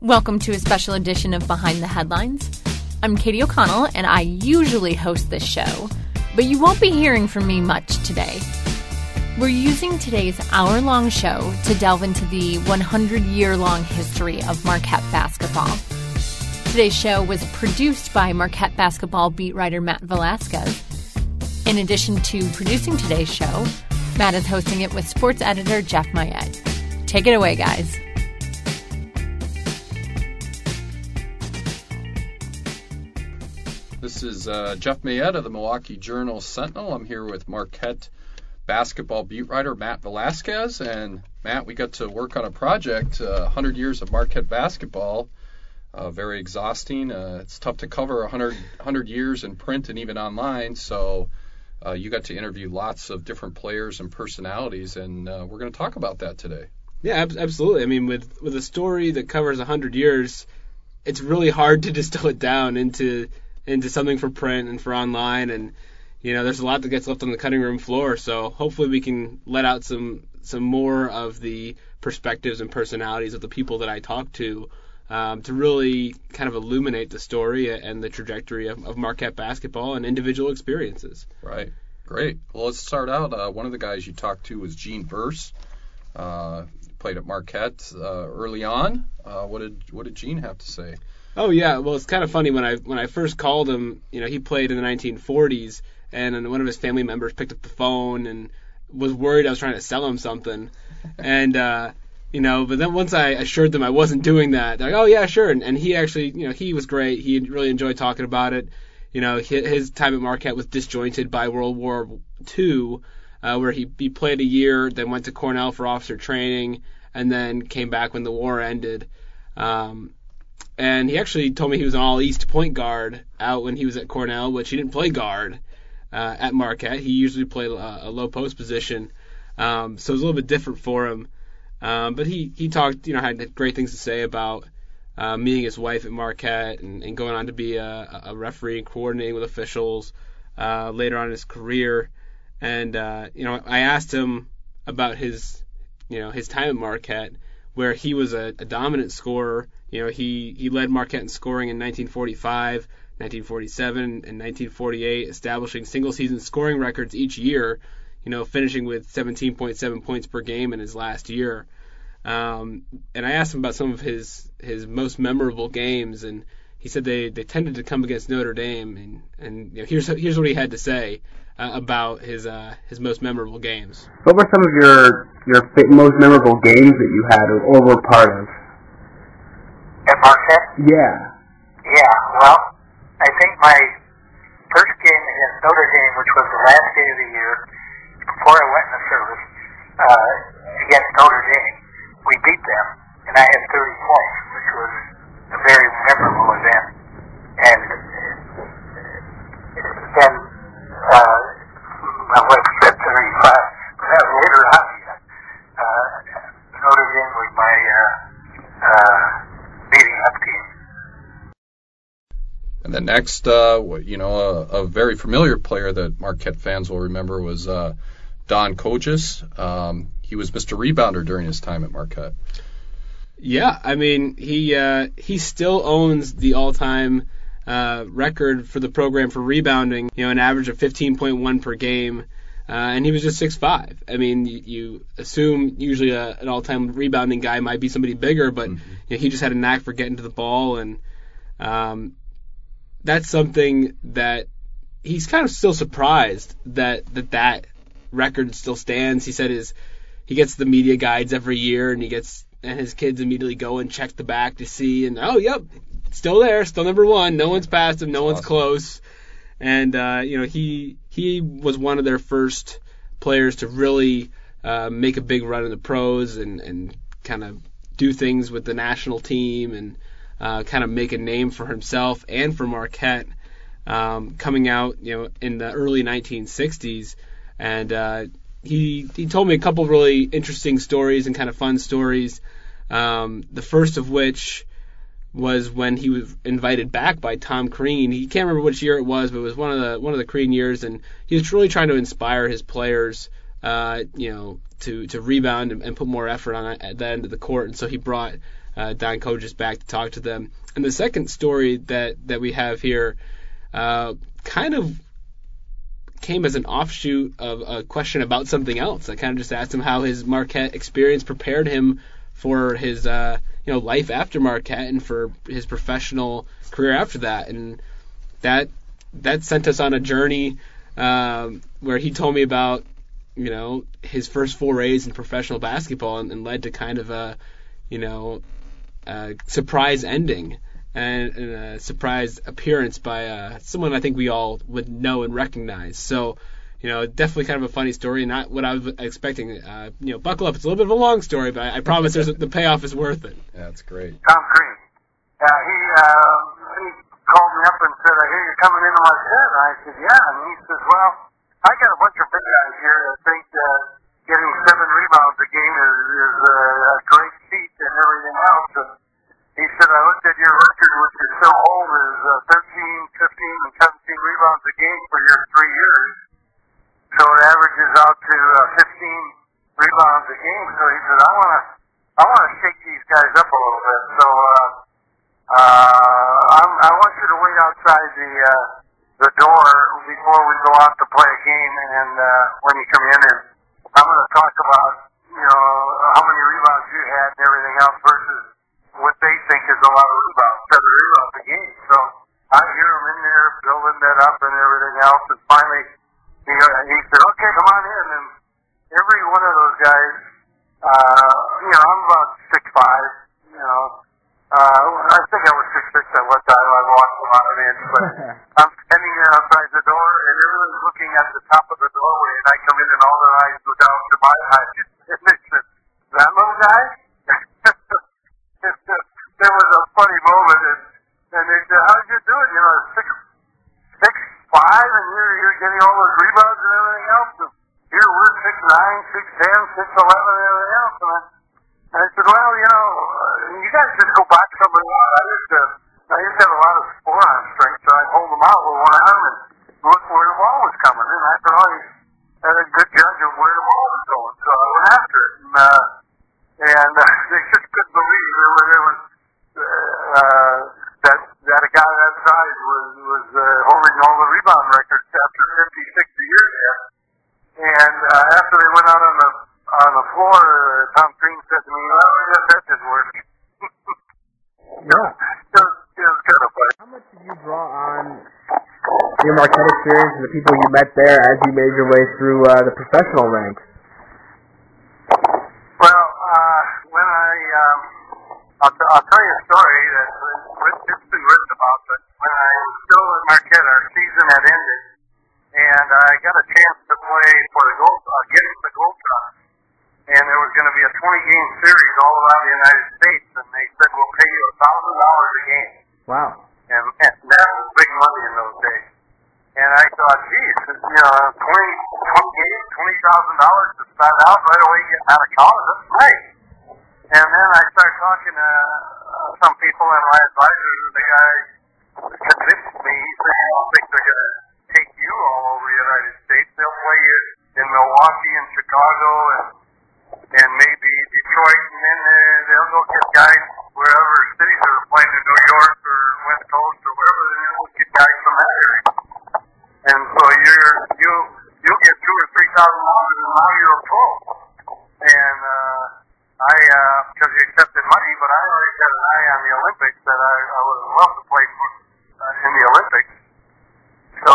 Welcome to a special edition of Behind the Headlines. I'm Katie O'Connell, and I usually host this show, but you won't be hearing from me much today. We're using today's hour-long show to delve into the 100-year-long history of Marquette basketball. Today's show was produced by Marquette basketball beat writer Matt Velasquez. In addition to producing today's show, Matt is hosting it with sports editor Jeff Mayette. Take it away, guys. This is Jeff Mayette of the Milwaukee Journal-Sentinel. I'm here with Marquette basketball beat writer Matt Velasquez. And Matt, we got to work on a project, 100 years of Marquette basketball. Very exhausting. It's tough to cover 100 years in print and even online. So you got to interview lots of different players and personalities, and we're going to talk about that today. Yeah, absolutely. I mean, with a story that covers 100 years, it's really hard to distill it down into something for print and for online, and there's a lot that gets left on the cutting room floor. So hopefully we can let out some more of the perspectives and personalities of the people that I talk to really kind of illuminate the story and the trajectory of Marquette basketball and individual experiences. Right. Great. Well, let's start out. One of the guys you talked to was Gene Verse. Played at Marquette early on. What did Gene have to say? Oh yeah, well it's kind of funny when I first called him. He played in the 1940s, and one of his family members picked up the phone and was worried I was trying to sell him something, and but then once I assured them I wasn't doing that, they're like, oh yeah, sure, and he actually, he was great. He really enjoyed talking about it. His time at Marquette was disjointed by World War II, where he played a year, then went to Cornell for officer training, and then came back when the war ended. And he actually told me he was an all-East point guard out when he was at Cornell, which he didn't play guard at Marquette. He usually played a low-post position, so it was a little bit different for him. But he talked, had great things to say about meeting his wife at Marquette and going on to be a referee and coordinating with officials later on in his career. And, I asked him about his time at Marquette, where he was a dominant scorer. He led Marquette in scoring in 1945, 1947, and 1948, establishing single-season scoring records each year, finishing with 17.7 points per game in his last year. And I asked him about some of his most memorable games, and he said they tended to come against Notre Dame. And here's what he had to say about his most memorable games. What were some of your most memorable games that you had or were part of? At Marquette? Yeah. Yeah, well, I think my first game against Notre Dame, which was the last day of the year, before I went in the service, against Notre Dame, we beat them, and I had 30 points, which was a very memorable event. And then my wife said 35, but that was later on. Notre Dame was my beating up team. And the next, a very familiar player that Marquette fans will remember was Don Kogis. He was Mr. Rebounder during his time at Marquette. Yeah, I mean, he still owns the all-time record for the program for rebounding, an average of 15.1 per game, and he was just 6'5". I mean, you assume usually an all-time rebounding guy might be somebody bigger, but he just had a knack for getting to the ball, and that's something that he's kind of still surprised that record still stands. He said he gets the media guides every year, and his kids immediately go and check the back to see, and yep, still there, still number one. No one's passed him, no one's close. And he was one of their first players to really make a big run in the pros and kind of do things with the national team and kind of make a name for himself and for Marquette, coming out in the early 1960s. And he told me a couple really interesting stories and kind of fun stories. The first of which was when he was invited back by Tom Crean. He can't remember which year it was, but it was one of the Crean years, and he was really trying to inspire his players, to rebound and put more effort on at the end of the court. And so he brought Don Kojus back to talk to them. And the second story that we have here kind of came as an offshoot of a question about something else. I kind of just asked him how his Marquette experience prepared him for his life after Marquette and for his professional career after that. And that sent us on a journey where he told me about his first forays in professional basketball and led to kind of a surprise ending and a surprise appearance by someone I think we all would know and recognize. So, definitely kind of a funny story, not what I was expecting. Buckle up. It's a little bit of a long story, but I promise the payoff is worth it. Yeah, that's great. Tom Green. He called me up and said, "I hear you're coming into my set." And I said, "Yeah." And he says, "Well, I got a bunch of big guys here that think getting 7 rebounds a game is a great feat and everything else." And he said, "I looked at your record, which is so old, is 13, 15, and 17 rebounds a game for your 3 years. So it averages out to 15 rebounds a game." So he said, I want to shake these guys up a little bit. So I want you to wait outside the door before we go out to play a game, and when you come in, and I'm going to talk about how many rebounds you had and everything else versus what they think is a lot of rebounds, 7 rebounds a game. So I hear them in there building that up and everything else, and finally he said, "Okay, come on in." And every one of those guys, I'm about 6'5", I think I was 6'6" at one time. I walked a lot of in, but I'm standing there outside the door, and everyone's looking at the top of the doorway, and I come in, and all their eyes go down to my eyes, and they said, "That little guy?" There was a funny moment, and they said, "How'd you do it? 6'5", and you're getting all those rebounds and everything else. And here we're 6'9", 6'10", 6'11", and everything else." And I said, "Well, you guys just go back somebody out. I just had a lot of forearm strength, so I'd hold them out with one arm and look where the ball was coming." And I thought, "Oh, he's had a good judge of where the ball was going." So I went after it, and they just couldn't believe there was that a guy that size was holding all the rebound records after 50, 60 years there. And after they went out on the floor, Tom Green said to me, "Well, that didn't work." No. It was kind of funny. How much did you draw on your Marquette experience and the people you met there as you made your way through the professional ranks? Well, when I'll tell you a story that's been written about, but when I was still at Marquette, our season had ended, and I got a chance to play for against the Globetrotters. And there was going to be a 20-game series all around the United States, and they said, "We'll pay you $1,000 a game." Wow. And that was big money in those days. And I thought, geez, 20 games, $20,000 to start out right away getting out of college, that's great. And then I started talking to some people, and my advisor, the guy convinced me. He said, "I don't think they're going to take you all over the United States. They'll play you in Milwaukee and Chicago and maybe Detroit, and then they'll go get guys wherever cities are playing in New York or West Coast or wherever, and they'll get guys from that area. And so you'll get $2,000 or $3,000, and now you're a pro." And because you accepted money, but I already had an eye on the Olympics that I would love to play for in the Olympics. So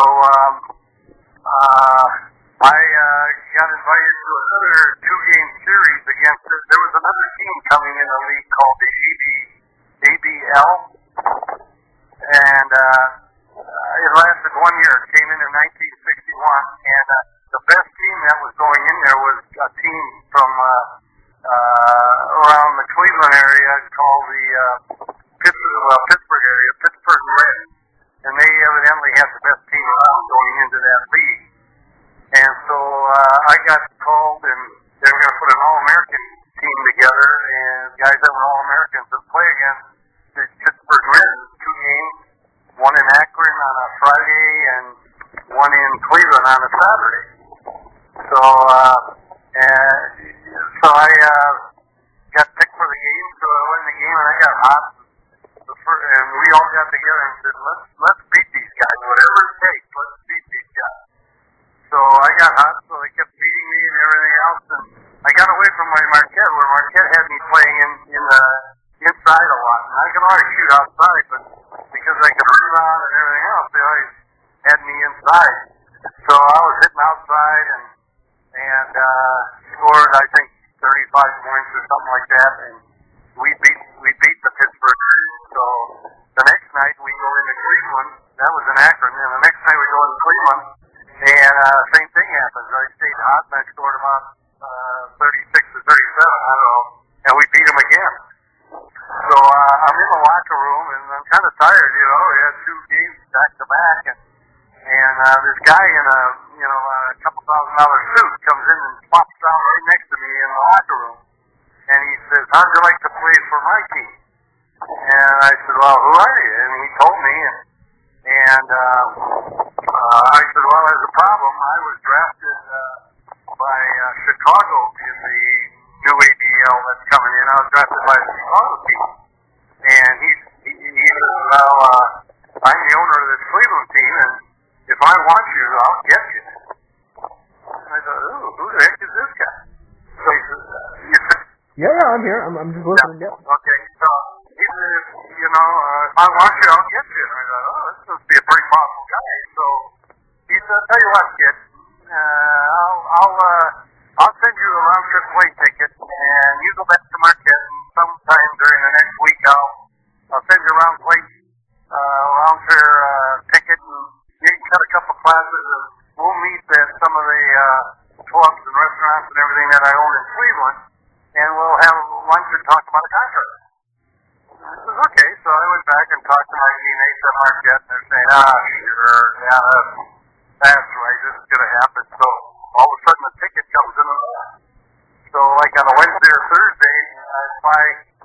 I got invited to another 2-game series against. There was another team coming in the league called the ABL, and it lasted 1 year. It came in 1961, and the best team that was going in there was a team from around the Cleveland area called the Pittsburgh area, Pittsburgh Reds, and they evidently had the best team around going into that league. And so I got called, and they were going to put an All-American team together, and guys that were All-Americans would play against the Pittsburgh Reds 2 games, one in Akron on a Friday and one in Cleveland on a Saturday. So I got picked for the game, so I went in the game, and I inside. So I was hitting outside and scored, I think, 35 points or something like that, and we beat the Pittsburgh. So the next night we go into Cleveland. That was in Akron, and the next night we go into Cleveland, and same thing happens. I stayed hot, and I scored about 36 to 37, I don't know, and we beat them again. So I'm in the locker room, and I'm kind of tired. You know, we had 2 games back to back, and this guy in a couple $1,000 suit comes in and plops down right next to me in the locker room, and he says, "How'd you like to play for my team?" And I said, "Well, who are you?" And he told me, and I said, "Well, there's a problem. I was drafted by Chicago in the new ABL that's coming in. I was drafted by the Chicago team." And he said, "Well, I'm the owner of this Cleveland team, and if I want you, I'll get you." And I thought, "Ooh, who the heck is this guy?" So he says, Yeah, I'm here. I'm just listening. Yeah. Okay, so he said, if I want you, I'll get you. And I thought, oh, this must be a pretty powerful guy. So he said, "Tell you what, kid, I'll send you a round trip plane ticket, and you go back to Marquette, and sometime during the next week, I'll send you a round fare ticket, and you can cut a couple classes, and we'll meet at some of the clubs and restaurants and everything that I own in Cleveland, and we'll have lunch and talk about a contract." I said, "Okay." So I went back and talked to my teammates at Marquette, and they're saying, "Sure, yeah, that's right, this is going to happen." So all of a sudden the ticket comes in the mail. So like on a Wednesday or Thursday, I fly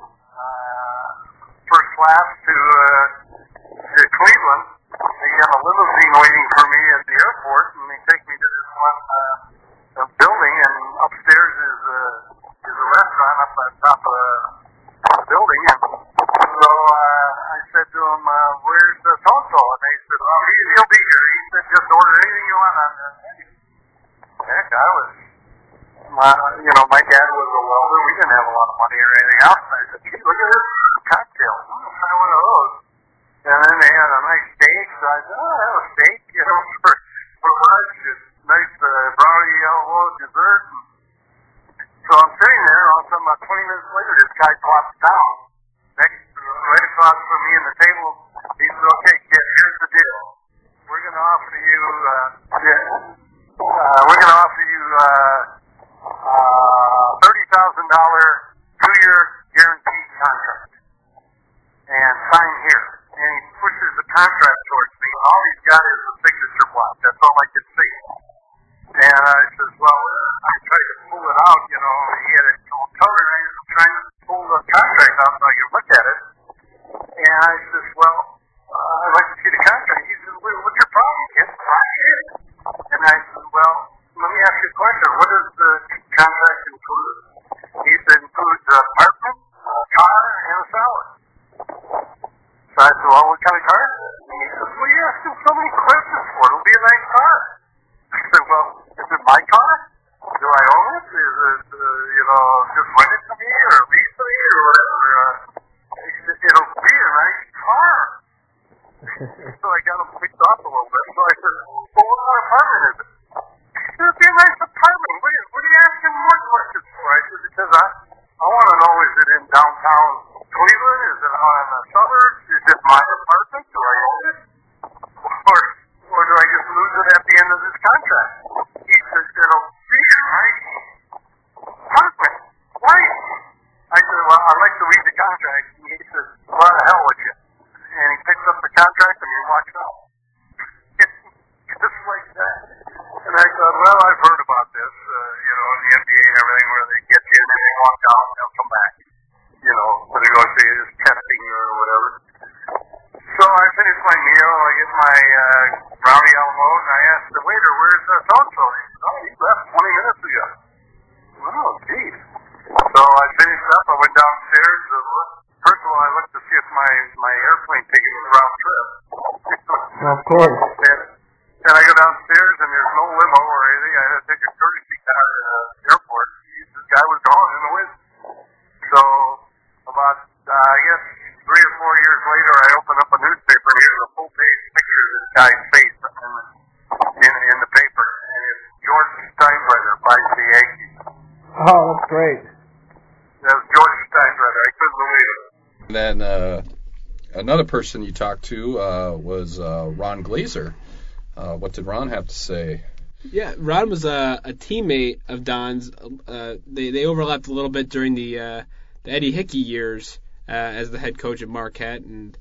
first class to Cleveland. They have a limousine waiting for me at the airport, and they take me to this one building, and upstairs is a restaurant up on top of the building. And so I said to him, "Where's the so-and-so?" And they said, "Well, he'll be here." He said, "Just order anything you want on the menu." Heck, my dad was a welder. We didn't have a lot of money or anything else. And I said, "Gee, look at this cocktail. I'll try one of those." And then they had a nice steak. So I said, "Oh, that was steak, for lunch. Just nice brownie yellow dessert." So I'm sitting there, all of a sudden, about 20 minutes later, this guy plops down right across from me in the table. He said, "Okay, kid, here's the deal. We're going to offer you $30,000 2-year guaranteed contract, and sign here." And he pushes the contract towards me, and all he's got is a signature block. That's all I could see. And I says, "Well, I tried to pull it out, he had it all covered, and I was trying to pull the contract out so I could look at it." And I says, "Well, I'd like to see the contract." He says, "What's your problem, kid?" And I said, "Well, let me ask you a question. What does the contract include?" He said, "It includes an apartment, a car, and a salad." So I said, "Well, what kind of car is it?" And he says, "Well, you're asking so many questions for it. It'll be a nice car." I said, "Well, is it my car? Do I own it? Is it, just rent it to me or lease to me or whatever?" He said, "It'll be a nice car." So I got him picked off a little bit. So I said, "Well, what kind of apartment is it?" He said, "It'll be a nice apartment. What are you asking more questions for?" I said, "Because I want to know, is it in downtown Cleveland? Is it out in the suburbs? Is it my apartment? Do I own it? Or do I just lose it at the end of this contract?" He says, "It'll be a nice apartment. Why?" I said, "Well, I'd like to read the contract." And he says, "Well, the hell with you." And he picks up the contract and he walks out. Just like that. And I thought, well, I've heard about this, in the NBA and everything, where they get you and then they walk out and they'll come back. When they go see this testing or whatever. So I finished my meal, I get my brownie alamo, and I asked the waiter, "Where's so-and-so?" He said, "Oh, he left 20 minutes ago." Oh, geez. So I finished up, I went downstairs. First of all, I looked to see if my airplane ticket was round trip. Of course. And I go downstairs, and there's no limo or anything. I had to take a courtesy car to the airport. This guy was gone in the wind. So about, I guess, 3 or 4 years later, I opened up a newspaper, and here's a full-page picture of this guy's face. And great. That was George Steinbrenner. I couldn't believe it. And then another person you talked to was Ron Glazer. What did Ron have to say? Yeah, Ron was a teammate of Don's. They overlapped a little bit during the Eddie Hickey years as the head coach at Marquette, and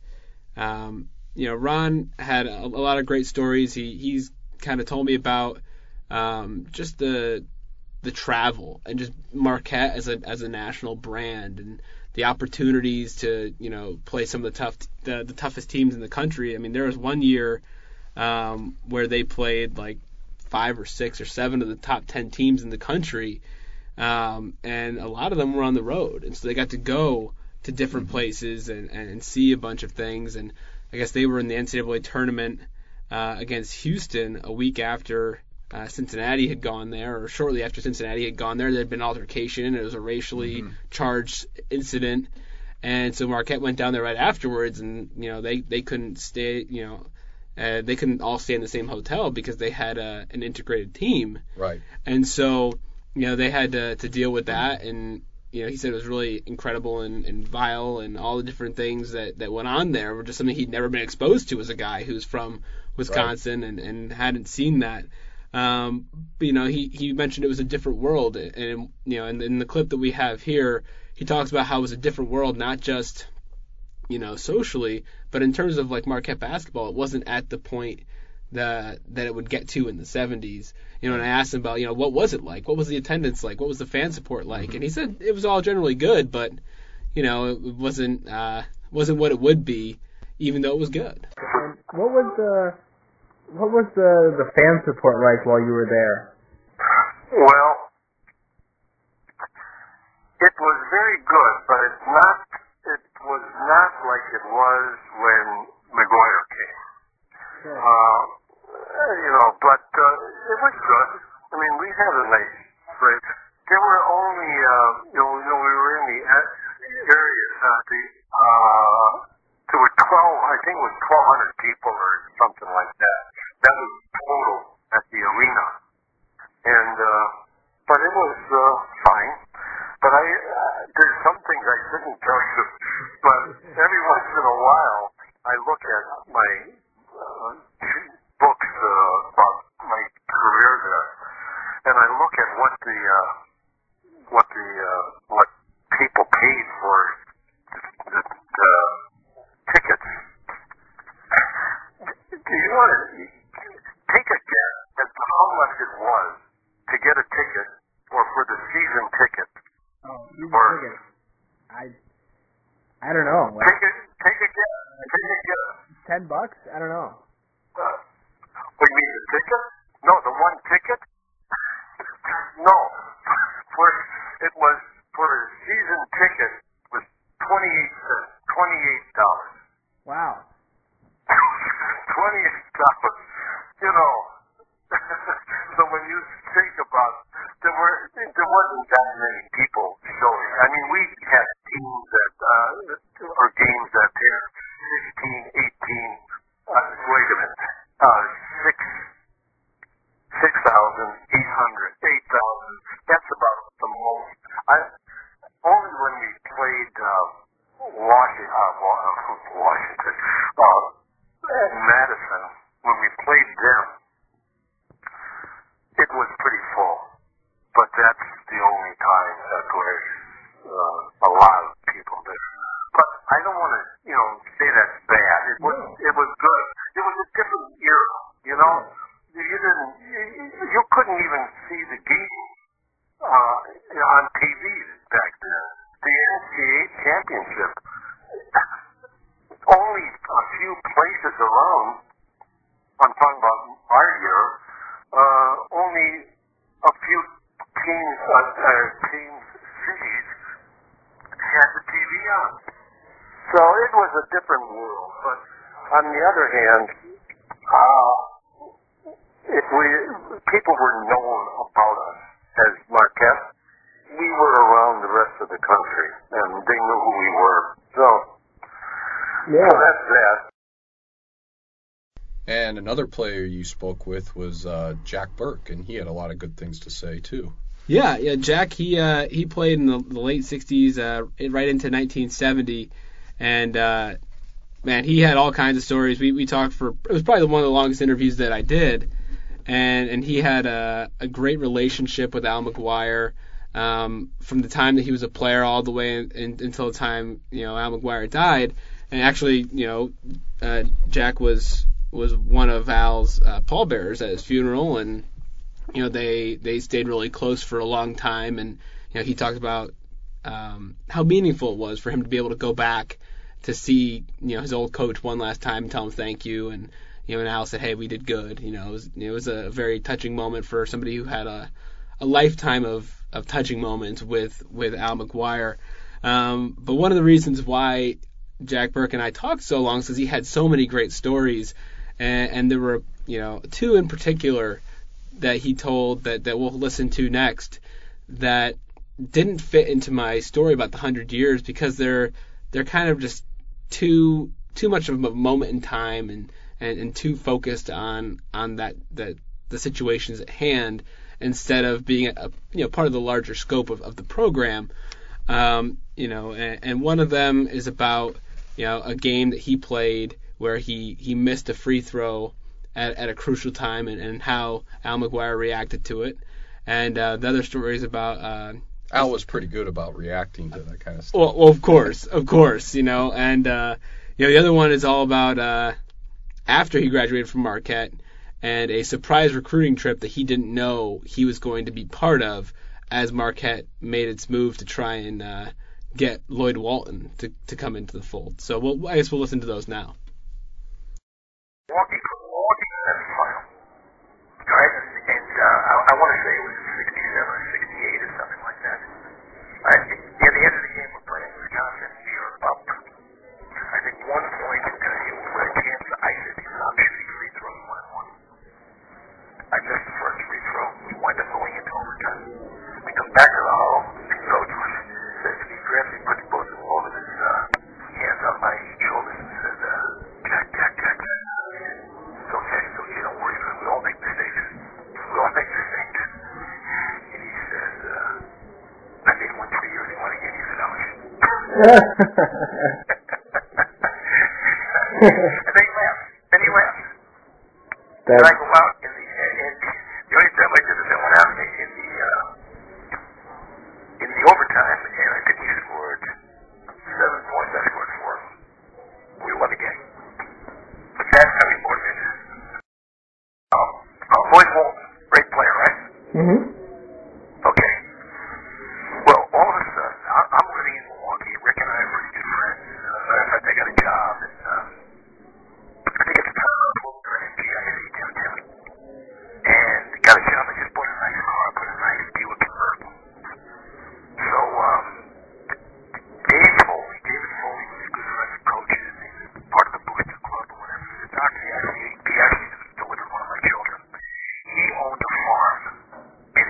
Ron had a lot of great stories. He's kind of told me about just the travel and just Marquette as a national brand and the opportunities to play some of the toughest teams in the country. I mean, there was one year where they played like 5 or 6 or 7 of the top 10 teams in the country, and a lot of them were on the road, and so they got to go to different places and see a bunch of things. And I guess they were in the NCAA tournament against Houston a week after Cincinnati had gone there, or shortly after Cincinnati had gone there. There had been altercation. It was a racially charged incident, and so Marquette went down there right afterwards, and they couldn't stay. They couldn't all stay in the same hotel because they had an integrated team. Right. And so they had to deal with that, and he said it was really incredible and vile, and all the different things that went on there were just something he'd never been exposed to as a guy who's from Wisconsin and hadn't seen that. But he mentioned it was a different world, and in the clip that we have here, he talks about how it was a different world, not just socially, but in terms of like Marquette basketball, it wasn't at the point that it would get to in the 70s. And I asked him about, what was it like? What was the attendance like? What was the fan support like? And he said it was all generally good, but it wasn't what it would be, even though it was good. And what was the fan support like while you were there? Well, it was very good, but it was not like it was when McGuire came. Sure. But it was good. I mean, we had a nice break. There were only, we were in the areas there were 12, I think it was 1,200 people or something like that. That was total at the arena. And, but it was fine. But there's some things I shouldn't tell you, but every once in a while, I look at my books about my career there, and I look at what people paid for the tickets. Do you want to take a guess as to how much it was to get a ticket, or for the season ticket? Oh, season ticket. I don't know. Take a guess. $10? I don't know. What do you mean, the ticket? No, the one ticket? No. It was for a season ticket was $28. Wow. $28. So when you think about, there wasn't that many people showing. I mean, we had teams or games that had 15, 18. Wait a minute. 6,800, 8,000. That's about the most. Only when we played Washington, Madison, when we played them, it was pretty full. But that's the only time that was a lot of people there. But I don't want to, say that's bad. It was good. It was a different era, You couldn't even see the game on TV back then. The NCAA championship, only a few places around. I'm talking about our year. Only a few cities had the TV on. So it was a different world. But on the other hand, people were known about us as Marquette. We were around the rest of the country, and they knew who we were. So that's that. And another player you spoke with was Jack Burke, and he had a lot of good things to say too. Yeah, Jack, he played in the late 60s, right into 1970, and man, he had all kinds of stories. We talked for, it was probably one of the longest interviews that I did, and he had a great relationship with Al McGuire from the time that he was a player all the way until the time Al McGuire died. And actually, Jack was one of Al's pallbearers at his funeral, and they stayed really close for a long time. And he talked about how meaningful it was for him to be able to go back to see his old coach one last time and tell him thank you. And and Al said, "Hey, we did good." It was a very touching moment for somebody who had a lifetime of touching moments with Al McGuire. But one of the reasons why Jack Burke and I talked so long is because he had so many great stories, and there were two in particular that he told that we'll listen to next that didn't fit into my story about the 100 years because they're kind of just too much of a moment in time and too focused on that the situations at hand instead of being a part of the larger scope of the program. And one of them is about a game that he played where he missed a free throw at a crucial time and how Al McGuire reacted to it. And the other story is about Al was pretty good about reacting to that kind of stuff. Well, of course, and the other one is all about after he graduated from Marquette and a surprise recruiting trip that he didn't know he was going to be part of as Marquette made its move to try and get Lloyd Walton to come into the fold. So I guess we'll listen to those now. Milwaukee semifinal, right? And I want to say it was 67 or 68 or something like that. At the end of the game, we're playing Wisconsin. We are up, I think, 1 point. With a chance to ice it because I'm shooting free throws 1-1. I missed the first free throw. We wind up going into overtime. We come back to the hall. Coach says to me, grabs me, puts both of his hands on my shoulders and says, Jack. It's okay, don't worry about it. We all make mistakes. And he says, I made 1 3 years. You want to get you? And he laughed. Then I go out and the only time I did this, I went out in the overtime, and I think we scored 7 points. I scored 4. We won the game. But that's how he motivated us. Lloyd Walton, great player, right? Mm-hmm. Okay. Well, all of a sudden, I'm living in Milwaukee. Rick and I are pretty good friends. Matter of fact, I got a job, and I think at the time I was working in GIC downtown. And got a job. I just bought a nice car. I put a nice Buick convertible. So, David Foley was a good friend of coaches. He was part of the Booster Club or whatever. He was a doctor. He actually delivered one of my children. He owned a farm in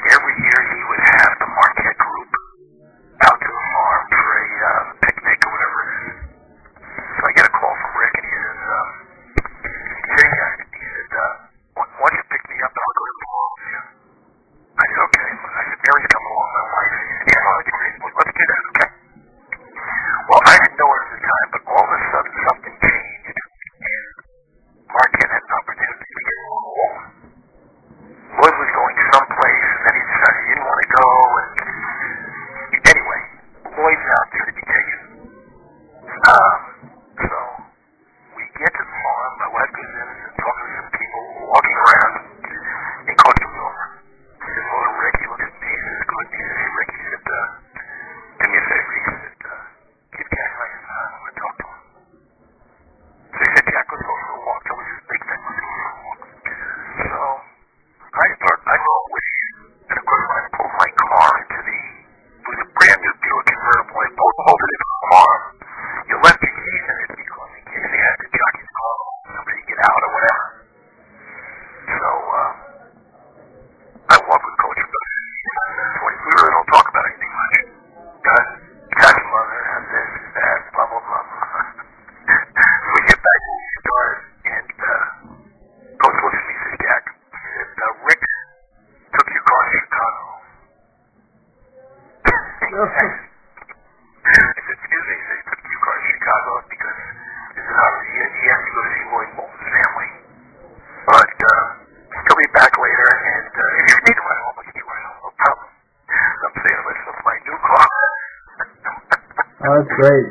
He said, excuse me, he said, you go to Chicago because he has to go to see Lloyd Moulton's family. But he'll be back later, and if you need to run home, you can run home, no problem. I'm saying, listen to my new car. Oh, that's great.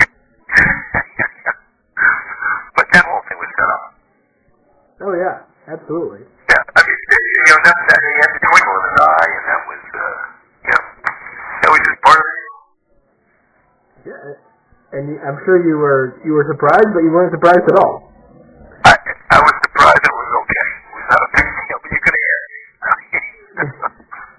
But that whole thing was set up. Oh, yeah, absolutely. Yeah, I mean, that he had the twinkle in his eye, and that was, that was just part of it. Yeah, and I'm sure you were surprised, but you weren't surprised at all. I was surprised it was okay. It was not a big deal, but you could hear it.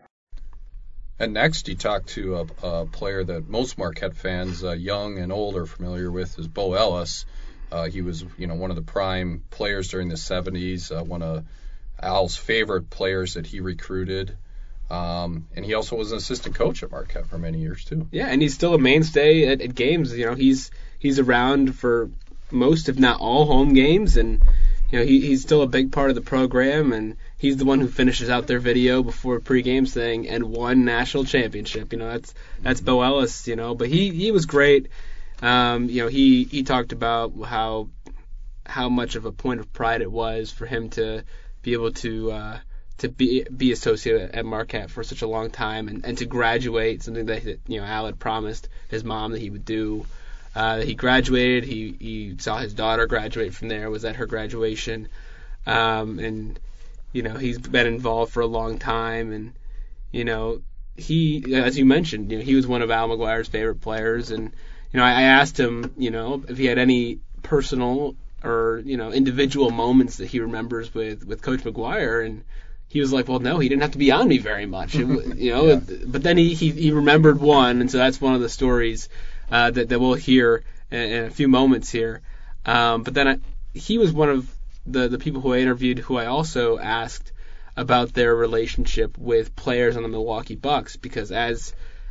And next, he talked to a player that most Marquette fans, young and old, are familiar with, is Bo Ellis. He was, one of the prime players during the 70s, one of Al's favorite players that he recruited. And he also was an assistant coach at Marquette for many years, too. Yeah, and he's still a mainstay at games. He's around for most, if not all, home games, and he's still a big part of the program, and he's the one who finishes out their video before pregame saying, and won national championship. That's Bo Ellis, but he was great. He talked about how much of a point of pride it was for him to be able to be associated at Marquette for such a long time and to graduate, something that Al had promised his mom that he would do. He graduated. He saw his daughter graduate from there. Was at her graduation, and he's been involved for a long time. And he, as you mentioned, he was one of Al McGuire's favorite players. And I asked him, if he had any personal or individual moments that he remembers with Coach McGuire, and he was like, well, no, he didn't have to be on me very much. Yeah. But then he remembered one, and so that's one of the stories that we'll hear in a few moments here. But then he was one of the people who I interviewed who I also asked about their relationship with players on the Milwaukee Bucks, because as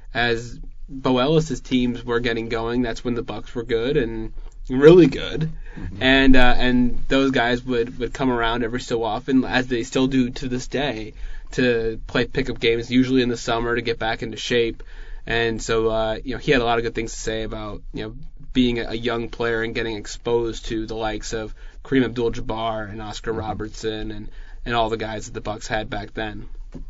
Bo Ellis's teams were getting going, that's when the Bucks were good and really good. Mm-hmm. And those guys would come around every so often, as they still do to this day, to play pickup games, usually in the summer, to get back into shape. And so, he had a lot of good things to say about, being a young player and getting exposed to the likes of Kareem Abdul-Jabbar and Oscar Robertson and all the guys that the Bucks had back then.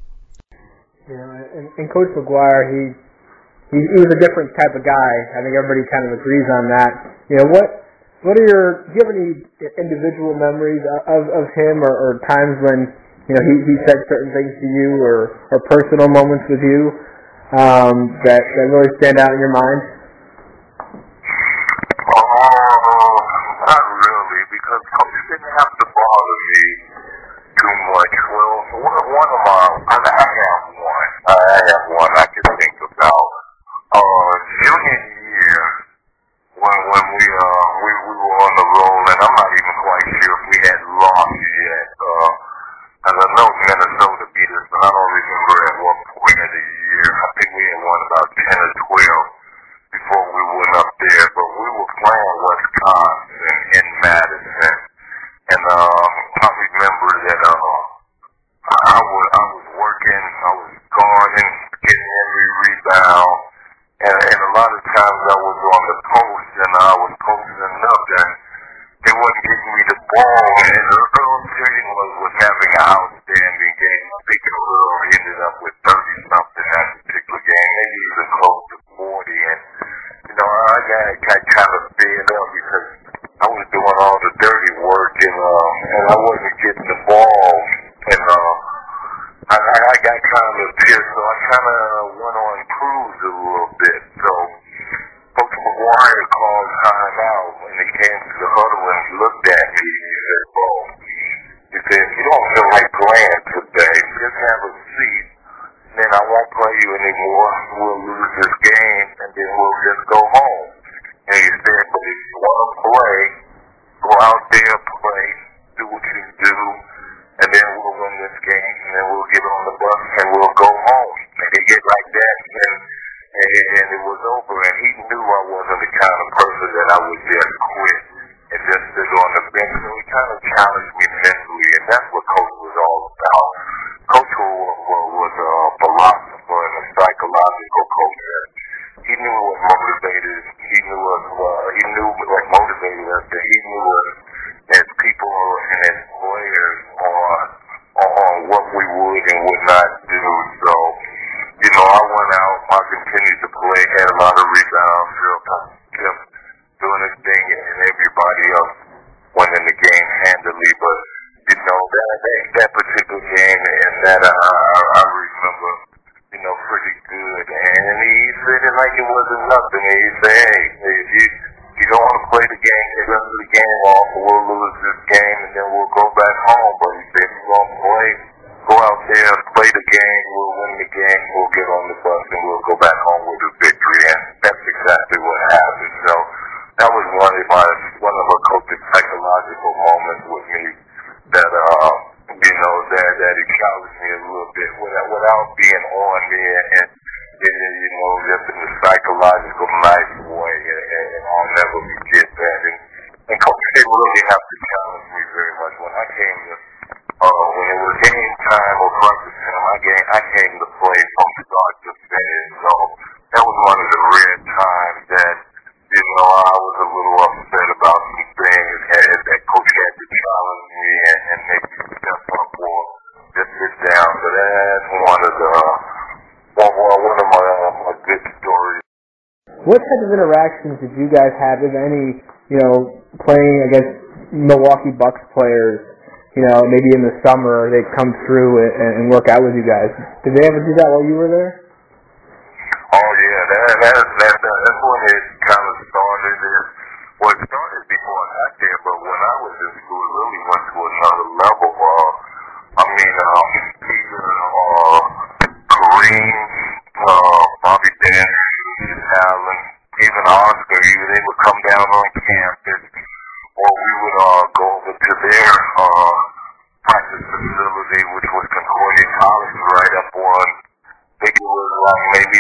And Coach McGuire, he was a different type of guy. I think everybody kind of agrees on that. Do you have any individual memories of him or times when, he said certain things to you or personal moments with you that really stand out in your mind? Not really, because Coach didn't have to bother me too much. Well, one of I have one I can think about. Junior year, when we were on the roll, and I'm not even quite sure if we had lost yet. And I know Minnesota beat us, but I don't remember at what point of the year. I think we had won about 10 or 12 before we went up there. But we were playing Wisconsin in Madison, and I remember that I was working, I was guarding, getting every rebound. And a lot of times I was on the post and I was posting up and they wasn't getting me the ball. And Earl King was having an outstanding game. I think Earl ended up with 30-something that particular game, maybe even close to 40. And, I got kind of fed up because I was doing all the dirty work and I wasn't getting the ball. And I got kind of pissed, so I kind of went on cruise a little bit. So Coach McGuire called time out when he came to the huddle and he looked at me and he said, "Well," he said, "you don't feel like playing today. Just have a seat. Then I won't play you anymore. We'll lose this game and then we'll just go home." And he said, "But if you want to play, go out there, play, do what you do. And then we'll win this game, and then we'll get on the bus, and we'll go home." And he get like that, and it was over. And he knew I wasn't the kind of person that I would just quit and just sit on the bench. So he kind of challenged me mentally, and that's what Coach was all about. Coach was a philosopher and a psychological coach. knew what motivated. He knew what motivated us. That he knew us as people and as players on what we would and would not do. So, I went out. I continued to play. Had a lot of rebounds. Kept doing his thing, and everybody else went in the game handily. But that particular game, and that I remember, pretty good. And he said it like it wasn't nothing. And he said, hey, if you don't want to play the game, take the rest of the game off, we'll lose this game, and then we'll go back home. But he said, if you're going to play, go out there, play the game, we'll win the game, we'll get on the bus, and we'll go back home with a victory. And that's exactly what happened. So that was one of our coach's psychological moments with me that, that he challenged me a little bit without being on me and just in a psychological nice way. And I'll never forget that. And Coach didn't really have to challenge me very much. When I came to, when it was game time or practice time, I came to play from start to finish. So that was one of the rare times that, I was a little upset about some things that Coach had to challenge me and make me step up or just sit down. So that's one of my good stories. What type of interactions did you guys have, if any, playing against Milwaukee Bucks players, maybe in the summer they'd come through and work out with you guys? Did they ever do that while you were there? Oh, yeah, that's when it kind of started. Well, it started before I got there, but when I was in school, it really went to another level. Kareem, Bobby Daniels, Allen, even Oscar, they would come down on campus, or we would go over to their practice facility, which was Concordia College, right up on, I think it was like maybe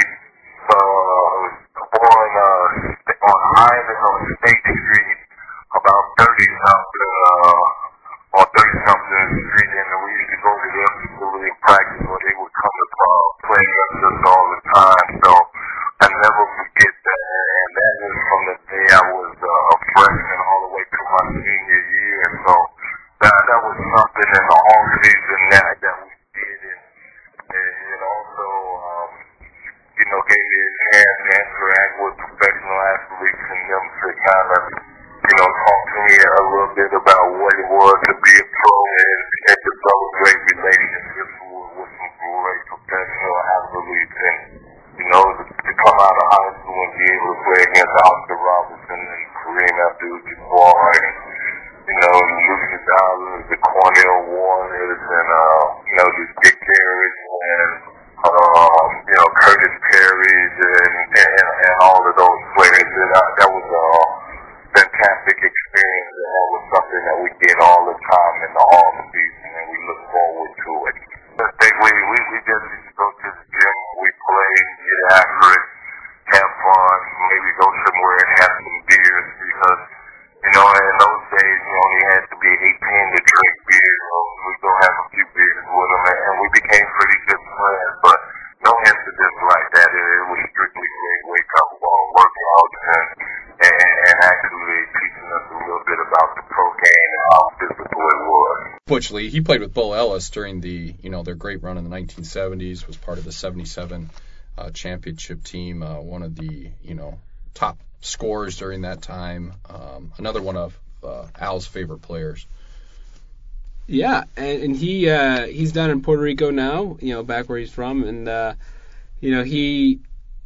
on Highland on State Street, about 30-something, or 30-something street, and we used to go to their facility and practice, where they would come to play against us all the time. So I never forget that, and that was from the day I was a freshman all the way to my senior year. So that was something in the off season that we did, and also gave me a chance to interact with professional athletes and them to kind of, talk to me a little bit about what it was to be a pro and develop great relationships with some great professional athletes. And, to come out of high school and be able to play against Oscar Robertson and Kareem Abdul-Jabbar and, Lucius Dollars, the Cornell Warriors, and, the Dick Carriage and, Curtis Perry and all of those players. That was a fantastic experience, and that was something that we did all the time in the off season, and we look forward to it. I think we just used to go to the gym, we play, get after it, have fun, maybe go somewhere and have some beers, because, in those days you only had to be 18 to drink beer, so we'd go have a few beers with them, and we became pretty good friends, but no incidents like that. It was strictly wake-up workouts and actually teaching us a little bit about the pro game and how physical it was. Butch Lee, he played with Bill Ellis during the, their great run in the 1970s, was part of the 77 championship team, one of the, top scorers during that time, another one of Al's favorite players. Yeah, and he's down in Puerto Rico now, back where he's from, and he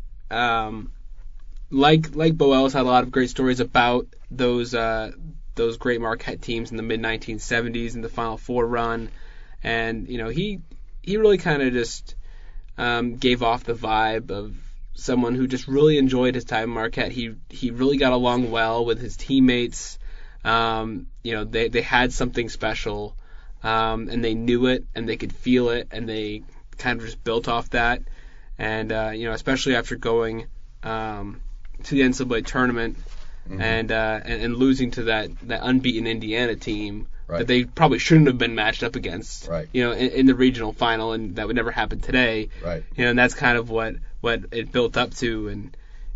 like Bo Ellis had a lot of great stories about those great Marquette teams in the mid 1970s and the Final Four run, and he really kind of just gave off the vibe of someone who just really enjoyed his time at Marquette. He really got along well with his teammates. They had something special. And they knew it, and they could feel it, and they kind of just built off that. And especially after going to the NCAA tournament and losing to that unbeaten Indiana team that they probably shouldn't have been matched up against, in the regional final, and that would never happen today. And that's kind of what it built up to. And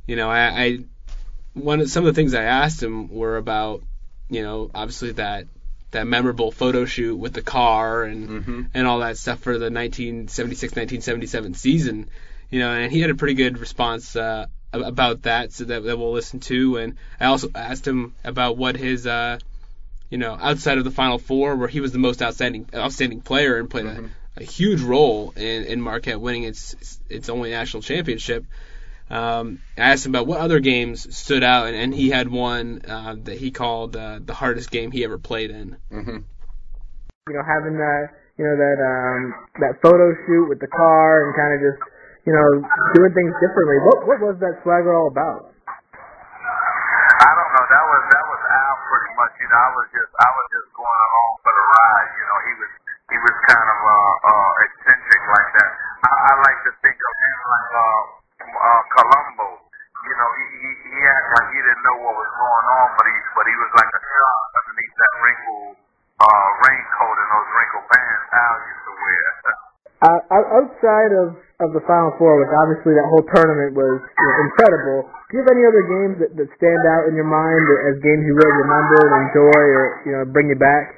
some of the things I asked him were about, obviously that memorable photo shoot with the car and all that stuff for the 1976-1977 season, and he had a pretty good response about that, so that we'll listen to. And I also asked him about what his outside of the Final Four, where he was the most outstanding player and played a huge role in Marquette winning its only national championship. I asked him about what other games stood out, and he had one that he called the hardest game he ever played in. Having that photo shoot with the car and kind of just doing things differently. What was that swagger all about? I don't know. That was Al pretty much. I was just going along for the ride. He was kind of eccentric like that. I like to think of him like Columbo. He acted like he didn't know what was going on, but he was like a shark underneath that wrinkled raincoat and those wrinkled pants Al used to wear. Outside of the Final Four, which obviously that whole tournament was incredible, do you have any other games that stand out in your mind as games you really remember and enjoy, or bring you back?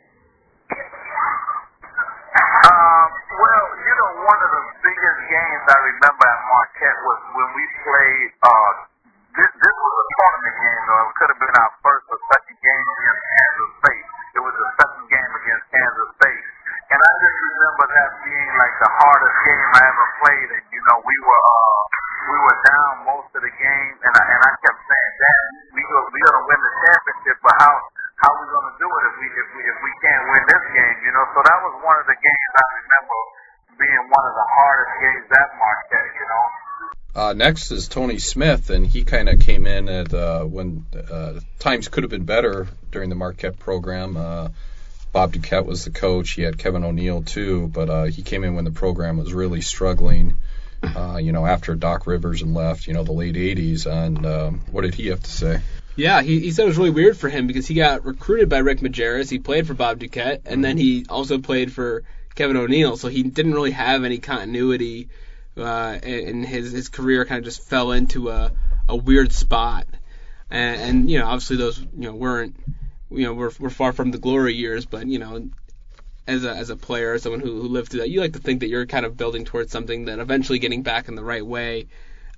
One of the biggest games I remember at Marquette was when we played. This was a tournament game, or it could have been our first or second game against Kansas State. It was the second game against Kansas State. And I just remember that being like the hardest game I ever played. And we were down most of the game, and I kept saying, "Dad, we gonna win the championship, but how we gonna do it if we can't win this game?" So that was one of the games I remember being one of the hardest games at Marquette. Next is Tony Smith, and he kind of came in at when times could have been better during the Marquette program. Bob Duquette was the coach. He had Kevin O'Neill too, but he came in when the program was really struggling. After Doc Rivers and left, the late '80s. And what did he have to say? Yeah, he said it was really weird for him because he got recruited by Rick Majerus. He played for Bob Duquette, and then he also played for Kevin O'Neill, so he didn't really have any continuity, and his career kind of just fell into a weird spot. And obviously those weren't we're far from the glory years, but as a player, someone who lived through that, you like to think that you're kind of building towards something that eventually getting back in the right way.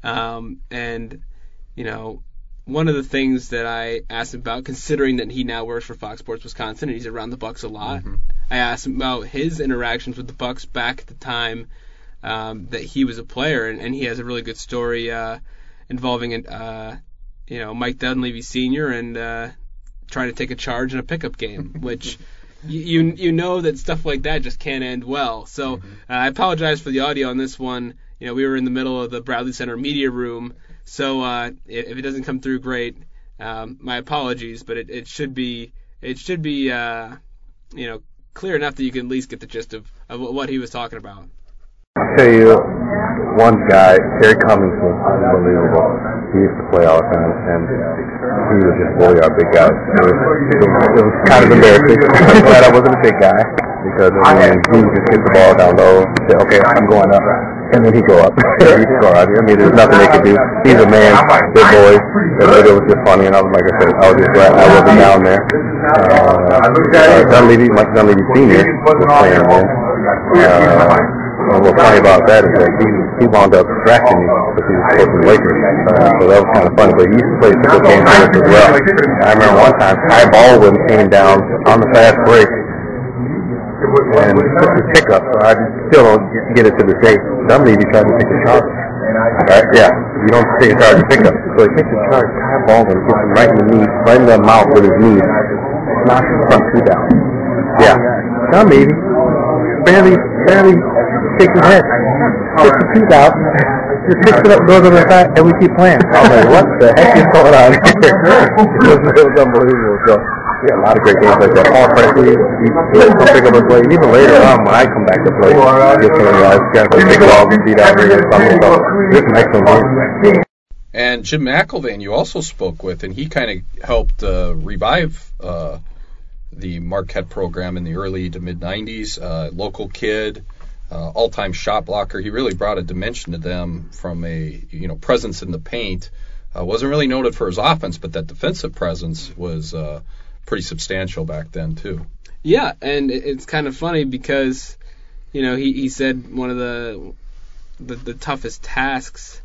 One of the things that I asked him about, considering that he now works for Fox Sports Wisconsin and he's around the Bucks a lot, I asked him about his interactions with the Bucks back at the time that he was a player, and he has a really good story involving Mike Dunleavy Sr. and trying to take a charge in a pickup game, which you that stuff like that just can't end well. So I apologize for the audio on this one. We were in the middle of the Bradley Center media room, so if it doesn't come through great, my apologies. But it should be clear enough that you can at least get the gist of what he was talking about. I'll tell you, one guy, Terry Cummings, was unbelievable. He used to play all the time, and he was just bully our big guys. It was kind of embarrassing. I'm glad I wasn't a big guy, because he would just get the ball down low and say, "Okay, I'm going up," and then he'd go up. He'd score out here. There's nothing they could do. He's a man, big boys. It was just funny, and I was like I said, I was just glad I wasn't down there. Mike Dunleavy Sr. was playing there. What's funny about that is that he wound up drafting me because he was supposed to the Lakers. So that was kind of funny. But he used to play pickup games with us as well. I remember one time Ty Baldwin came down on the fast break and took his pickup. So I still don't get it to this day. Dunleavy tried to take a charge. Right? Yeah. You don't take a charge to pick up. So he takes a charge. Ty Baldwin hits him right in the knee, right in the mouth with his knee. Knocks his front two down. Yeah. Dunleavy barely takes his head, puts the tooth out, just picks it up, goes on the side, and we keep playing. I was like, what the heck is going on here? It was unbelievable. So, yeah, a lot of great games like that. Paul Presley, he come pick up and play. And even later on, when I come back to play, just got to pick balls and beat out here or something. So, just an excellent game. And Jim McElvain, you also spoke with, and he kind of helped revive the Marquette program in the early to mid-'90s. Local kid. all-time shot blocker. He really brought a dimension to them from a presence in the paint. Wasn't really noted for his offense, but that defensive presence was pretty substantial back then too. Yeah, and it's kind of funny because he said one of the toughest tasks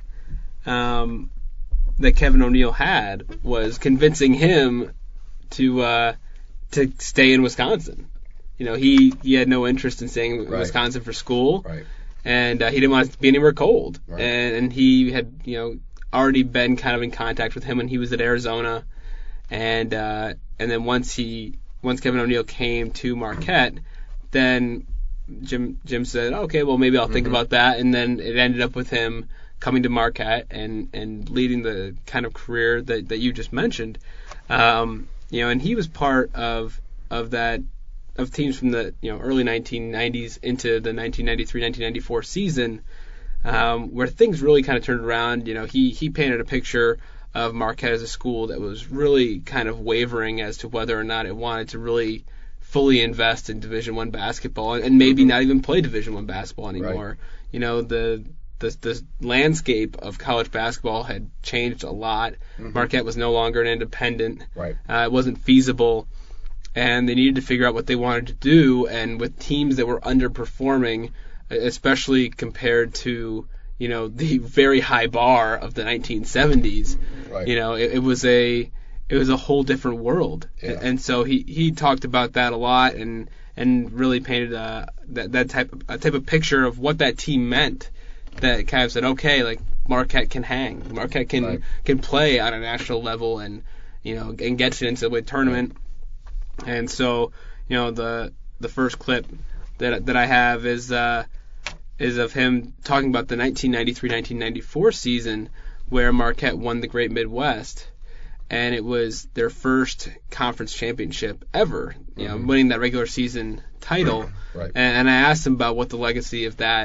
that Kevin O'Neill had was convincing him to stay in Wisconsin. He had no interest in staying in Wisconsin for school, and he didn't want to be anywhere cold. And he had already been kind of in contact with him when he was at Arizona, and then once Kevin O'Neill came to Marquette, then Jim said, okay, well maybe I'll think about that, and then it ended up with him coming to Marquette and leading the kind of career that you just mentioned. And he was part of teams from the early 1990s into the 1993-1994 season, where things really kind of turned around. He painted a picture of Marquette as a school that was really kind of wavering as to whether or not it wanted to really fully invest in Division I basketball and maybe not even play Division I basketball anymore. The landscape of college basketball had changed a lot. Marquette was no longer an independent. It wasn't feasible. And they needed to figure out what they wanted to do, and with teams that were underperforming, especially compared to the very high bar of the 1970s, it was a whole different world. And so he talked about that a lot and really painted that type of picture of what that team meant. That kind of said, okay, like Marquette can hang, Marquette can play on a national level and and get to the NCAA tournament. And so, the first clip that I have is of him talking about the 1993-1994 season where Marquette won the Great Midwest, and it was their first conference championship ever, winning that regular season title. And I asked him about what the legacy of that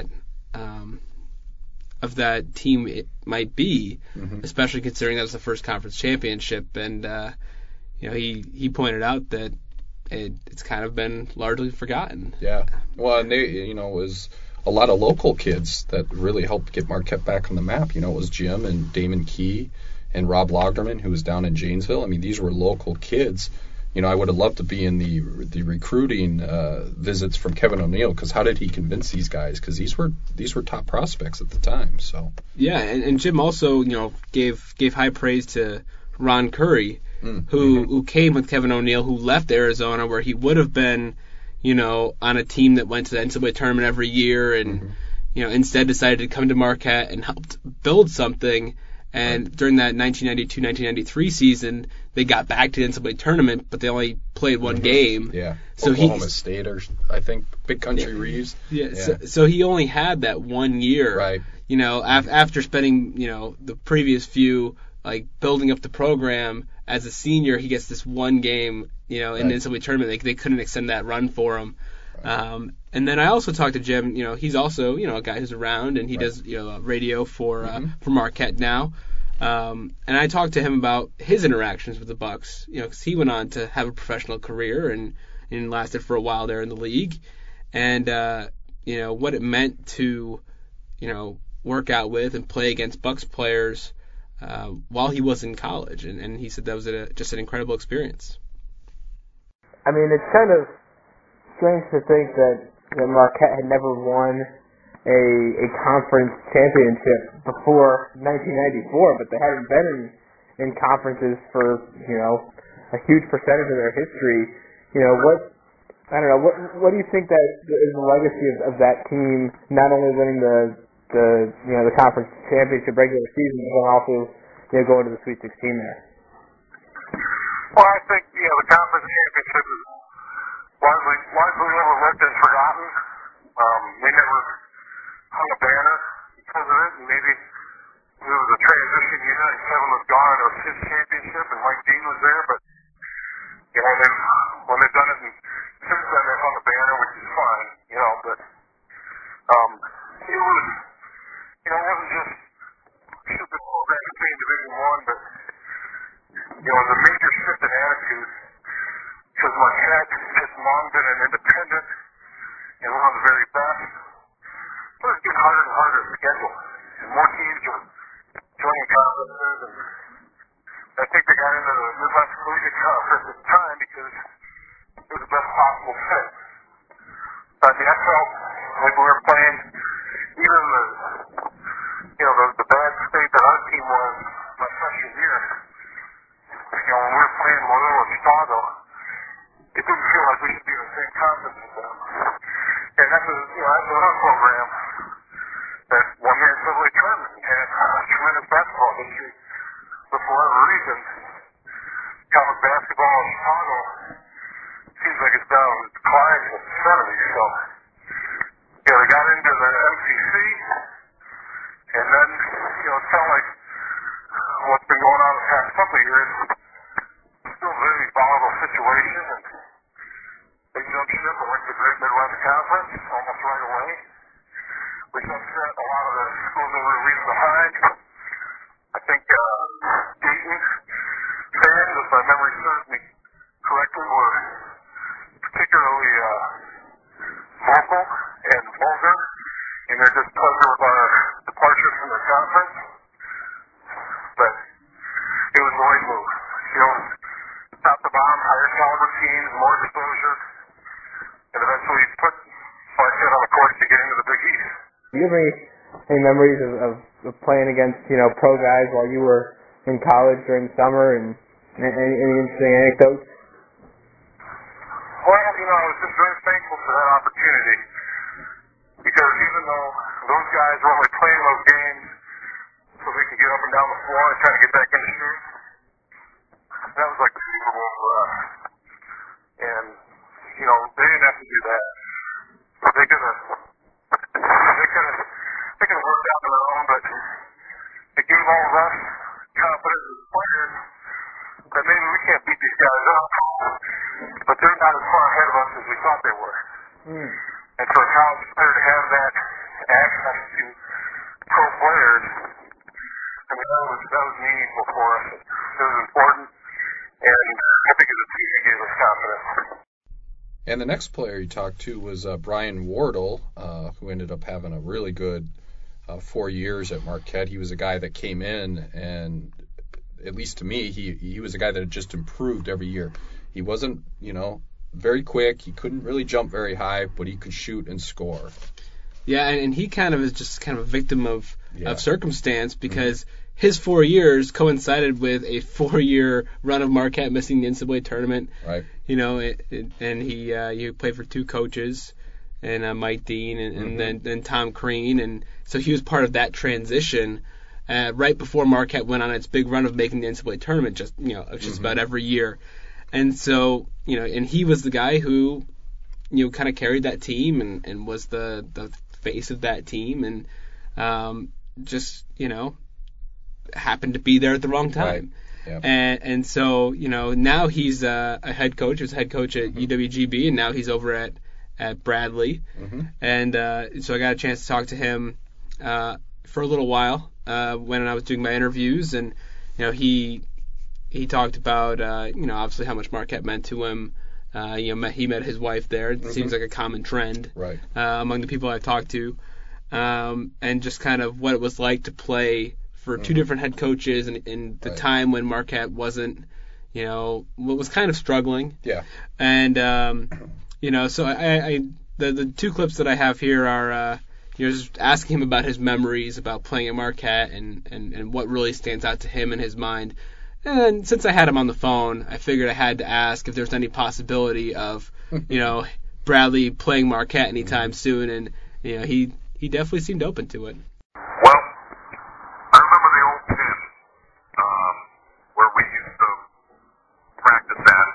team it might be, especially considering that was the first conference championship. And he pointed out that it's kind of been largely forgotten. Yeah. Well, and it was a lot of local kids that really helped get Marquette back on the map. It was Jim and Damon Key and Rob Lagerman, who was down in Janesville. I mean, these were local kids. I would have loved to be in the recruiting visits from Kevin O'Neill, because how did he convince these guys? Because these were top prospects at the time. So yeah, and Jim also gave high praise to Ron Curry, who came with Kevin O'Neill, who left Arizona, where he would have been on a team that went to the NCAA tournament every year, and instead decided to come to Marquette and helped build something. And during that 1992-1993 season, they got back to the NCAA tournament, but they only played one game. Yeah. So Oklahoma State, or I think Big Country Reeves. Yeah. So he only had that 1 year. Right. After spending the previous few building up the program as a senior, he gets this one game in the NCAA tournament. They couldn't extend that run for him. And then I also talked to Jim. He's also a guy who's around, and he does radio for Marquette now. And I talked to him about his interactions with the Bucks. Because he went on to have a professional career and lasted for a while there in the league, and what it meant to work out with and play against Bucks players while he was in college. And he said that was just an incredible experience. I mean, it's kind of strange to think that Marquette had never won a conference championship before 1994, but they hadn't been in conferences for a huge percentage of their history. What do you think that is the legacy of that team, not only winning the conference championship regular season, but also going to the Sweet 16 there? Well, I think the conference championship is largely overlooked and forgotten. We never hung a banner because of it, and maybe it was a transition year, and Kevin was gone, and it was his championship, and Mike Dean was there, but when they've done it, and since then they've hung a banner, which is fine, but it wasn't just stupid program to play in Division I, but it was a major shift in attitude, because Marquette has long been an independent and one of the very best, schedule. And more teams were joining conferences, and I think they got into the Midwest Collegiate Conference at the time because it was the best possible fit. I mean, I felt like we were playing even the bad state that our team was my freshman year. When we were playing Loyola Chicago, it didn't feel like we should be in the same conference with them. And that's another program that won the NCAA tournament and had a tremendous basketball history. But for whatever reason, college basketball in Chicago seems like it's down the decline in the 70s. So, they got into the MCC, and then, it felt like what's been going on the past couple of years, still a very volatile situation, and they jumped ship and went to the Great Midwest Conference almost right away, which upset a lot of the schools that were leaving behind. I think Dayton fans, if my memory serves me correctly, were particularly vocal and vulgar in their displeasure with our departure from the conference. But it was the right move. Top to bottom, higher caliber teams, more exposure, and eventually put Marquette on the course to get into the Big East. Do you have any memories of playing against, pro guys while you were in college during the summer, and any interesting anecdotes? Well, I was just very thankful for that opportunity, because even though those guys were only playing those games so they could get up and down the floor and try to get back in the shape, that was like the Super Bowl for us. And, they didn't have to do that. So they could have worked out on their own, but it gave all of us confidence as players that maybe we can't beat these guys up, but they're not as far ahead of us as we thought they were. And for a college player to have that access to pro players, that was meaningful for us. It was important, and I think as a team it gave us confidence. And the next player you talked to was Brian Wardle, who ended up having a really good 4 years at Marquette. He was a guy that came in, and at least to me, he was a guy that had just improved every year. He wasn't, very quick. He couldn't really jump very high, but he could shoot and score. Yeah, and he kind of is just kind of a victim of circumstance, because his 4 years coincided with a 4-year run of Marquette missing the NCAA tournament. Right. And he played for two coaches, and Mike Dean and then Tom Crean, and so he was part of that transition right before Marquette went on its big run of making the NCAA tournament, just about every year. And so, and he was the guy who, kind of carried that team and was the face of that team, and just, happened to be there at the wrong time. Right. Yep. And so, now he's a head coach. He was head coach at UWGB, and now he's over at Bradley. And so I got a chance to talk to him for a little while when I was doing my interviews, and he talked about obviously how much Marquette meant to him. He met his wife there. It seems like a common trend among the people I've talked to, and just kind of what it was like to play for two different head coaches in the time when Marquette wasn't, was kind of struggling. Yeah. And so the two clips that I have here are just asking him about his memories about playing at Marquette and what really stands out to him in his mind. And since I had him on the phone, I figured I had to ask if there's any possibility of, Bradley playing Marquette anytime soon, and he definitely seemed open to it. Well, I remember the old gym where we used to practice at,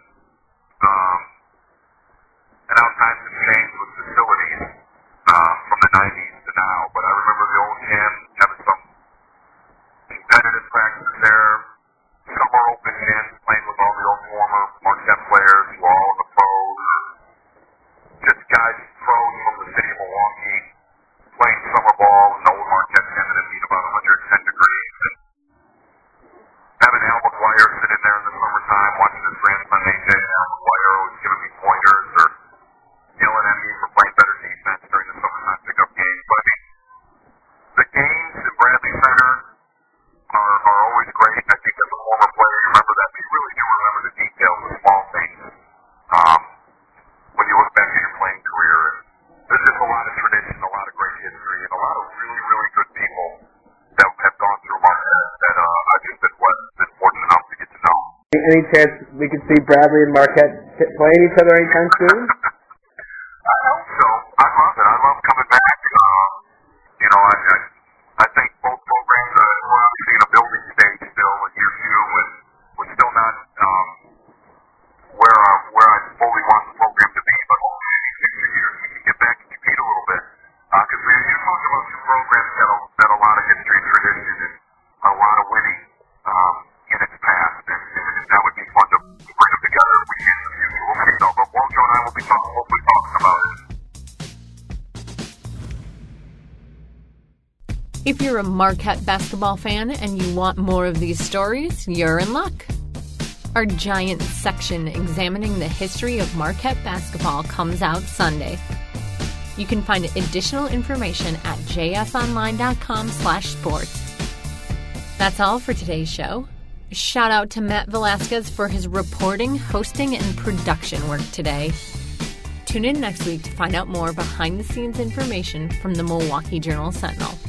and how times have changed with facilities from the 90s to now. But I remember the old gym having some competitive practices there. Summer open gyms, playing with all the old former Marquette players who are all in the pros, or just guys pros from the city of Milwaukee playing summer ball in the old Marquette gym at a heat about 110 degrees. And having Al McGuire sit in there in the summertime watching his grandson AJ, and Al McGuire always giving me pointers or yelling at me for playing better defense during the summertime pickup games. But I mean, the game lot of really, really good people that have gone through Marquette that I've just been fortunate enough to get to know. Any chance we could see Bradley and Marquette playing each other anytime soon? I hope so. I love it. I love coming back. I think both programs are obviously in a building stage still in year two, and we're still not where I fully want the program to be, but hopefully in these future years we can get back and compete a little bit. Because you're talking about two programs that a lot of history and tradition and a lot of winning in its past, and that would be fun to bring them together if we can in the future. We'll see though, but Wojo and I will be hopefully talking about it. If you're a Marquette basketball fan and you want more of these stories, you're in luck. Our giant section examining the history of Marquette basketball comes out Sunday. You can find additional information at jfonline.com/sports. That's all for today's show. Shout out to Matt Velasquez for his reporting, hosting, and production work today. Tune in next week to find out more behind-the-scenes information from the Milwaukee Journal-Sentinel.